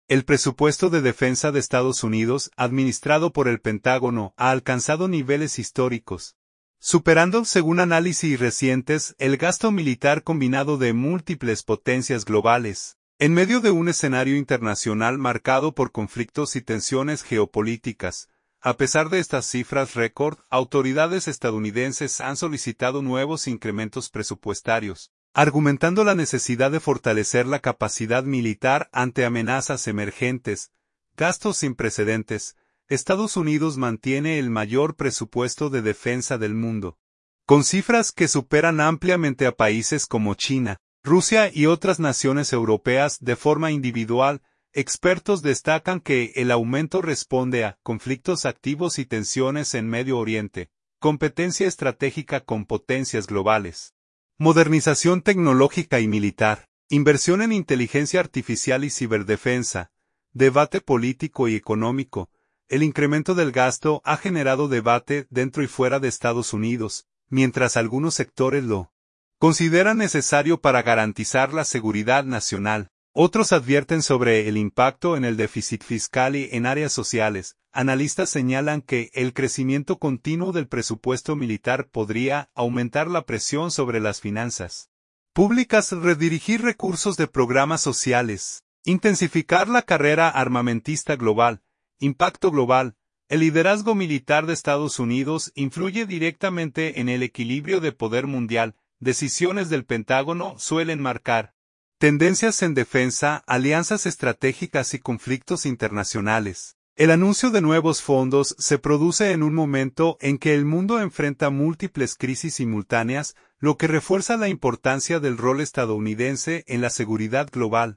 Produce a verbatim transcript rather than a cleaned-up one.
El presupuesto de defensa de Estados Unidos, administrado por el Pentágono, ha alcanzado niveles históricos, superando, según análisis recientes, el gasto militar combinado de múltiples potencias globales. En medio de un escenario internacional marcado por conflictos y tensiones geopolíticas, a pesar de estas cifras récord, autoridades estadounidenses han solicitado nuevos incrementos presupuestarios, argumentando la necesidad de fortalecer la capacidad militar ante amenazas emergentes, gastos sin precedentes. Estados Unidos mantiene el mayor presupuesto de defensa del mundo, con cifras que superan ampliamente a países como China, Rusia y otras naciones europeas de forma individual. Expertos destacan que el aumento responde a conflictos activos y tensiones en Medio Oriente, competencia estratégica con potencias globales, modernización tecnológica y militar, inversión en inteligencia artificial y ciberdefensa, debate político y económico. El incremento del gasto ha generado debate dentro y fuera de Estados Unidos, mientras algunos sectores lo consideran necesario para garantizar la seguridad nacional. Otros advierten sobre el impacto en el déficit fiscal y en áreas sociales. Analistas señalan que el crecimiento continuo del presupuesto militar podría aumentar la presión sobre las finanzas públicas, redirigir recursos de programas sociales, intensificar la carrera armamentista global. Impacto global. El liderazgo militar de Estados Unidos influye directamente en el equilibrio de poder mundial. Decisiones del Pentágono suelen marcar tendencias en defensa, alianzas estratégicas y conflictos internacionales. El anuncio de nuevos fondos se produce en un momento en que el mundo enfrenta múltiples crisis simultáneas, lo que refuerza la importancia del rol estadounidense en la seguridad global.